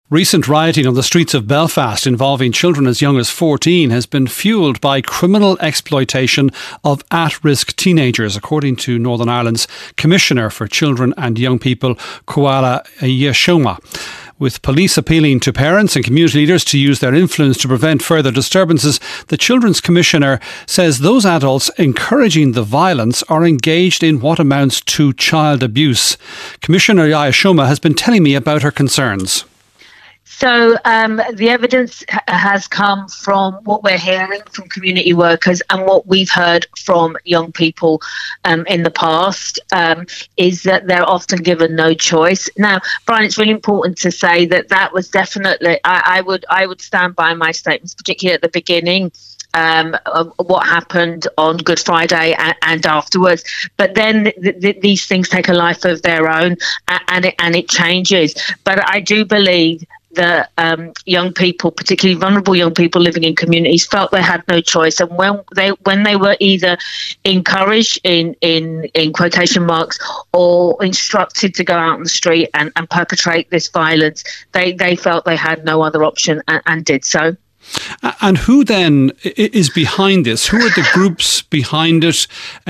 Recent rioting on the streets of Belfast involving children as young as 14 has been fuelled by criminal exploitation of at-risk teenagers, according to Northern Ireland's Commissioner for Children and Young People, Koala Yeshoma. With police appealing to parents and community leaders to use their influence to prevent further disturbances, the Children's Commissioner says those adults encouraging the violence are engaged in what amounts to child abuse. Commissioner Yeshoma has been telling me about her concerns. So the evidence has come from what we're hearing from community workers and what we've heard from young people in the past is that they're often given no choice. Now, Brian, it's really important to say that was definitely, I would stand by my statements, particularly at the beginning. Of what happened on Good Friday and afterwards, but then these things take a life of their own, and it changes. But I do believe that young people, particularly vulnerable young people living in communities, felt they had no choice, and when they were either encouraged in quotation marks or instructed to go out on the street and perpetrate this violence, they felt they had no other option and did so. And who then is behind this? Who are the groups behind it?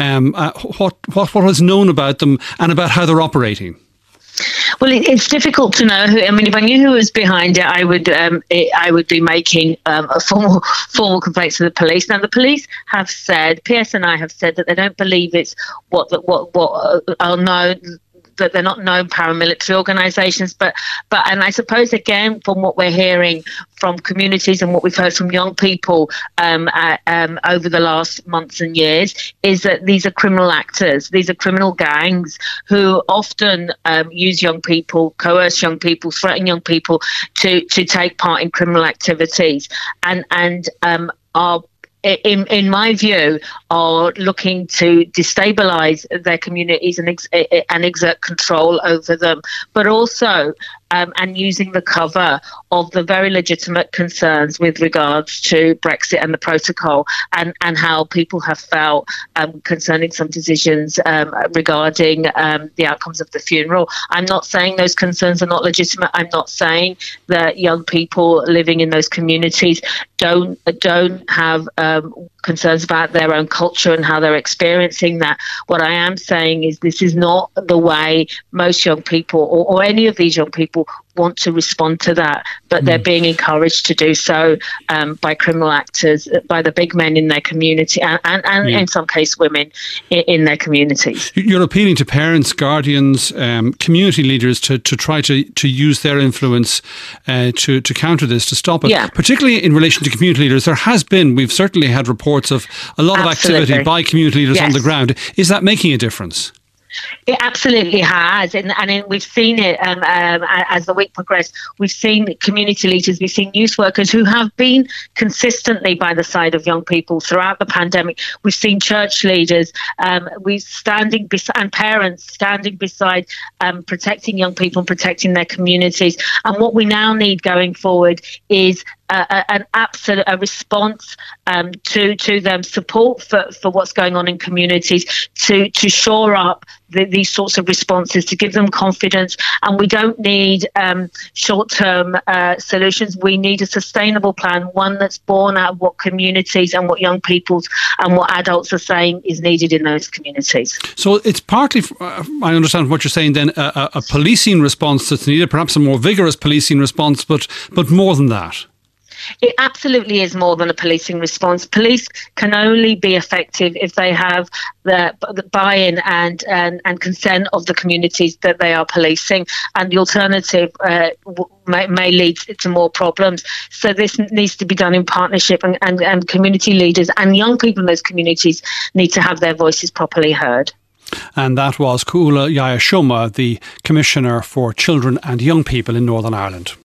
What is known about them and about how they're operating? Well, it's difficult to know who. I mean, if I knew who was behind it, I would be making a formal complaint to the police. Now, the police have said, PSNI have said that they don't believe it's what are known. That they're not known paramilitary organisations, but and I suppose again from what we're hearing from communities and what we've heard from young people over the last months and years is that these are criminal actors, these are criminal gangs who often use young people, coerce young people, threaten young people to take part in criminal activities, and are, in my view, are looking to destabilise their communities and exert control over them, but also and using the cover of the very legitimate concerns with regards to Brexit and the protocol and how people have felt concerning some decisions regarding the outcomes of the funeral. I'm not saying those concerns are not legitimate. I'm not saying that young people living in those communities don't have concerns about their own culture and how they're experiencing that. What I am saying is this is not the way most young people or any of these young people want to respond to that, but they're being encouraged to do so by criminal actors, by the big men in their community and in some cases women in their communities. You're appealing to parents, guardians, community leaders to try to use their influence to counter this, to stop it. Yeah. Particularly in relation to community leaders, we've certainly had reports of a lot of activity by community leaders on the ground. Is that making a difference? It absolutely has, and we've seen it as the week progressed. We've seen community leaders, we've seen youth workers who have been consistently by the side of young people throughout the pandemic. We've seen church leaders, and parents standing beside, protecting young people and protecting their communities. And what we now need going forward is an absolute response to them, support for what's going on in communities, to shore up these sorts of responses, to give them confidence. And we don't need short-term solutions. We need a sustainable plan, one that's born out of what communities and what young people and what adults are saying is needed in those communities. So it's partly, I understand what you're saying then, a policing response that's needed, perhaps a more vigorous policing response, but more than that. It absolutely is more than a policing response. Police can only be effective if they have the buy-in and consent of the communities that they are policing, and the alternative may lead to more problems. So this needs to be done in partnership, and community leaders and young people in those communities need to have their voices properly heard. And that was Koala Yeshoma, the Commissioner for Children and Young People in Northern Ireland.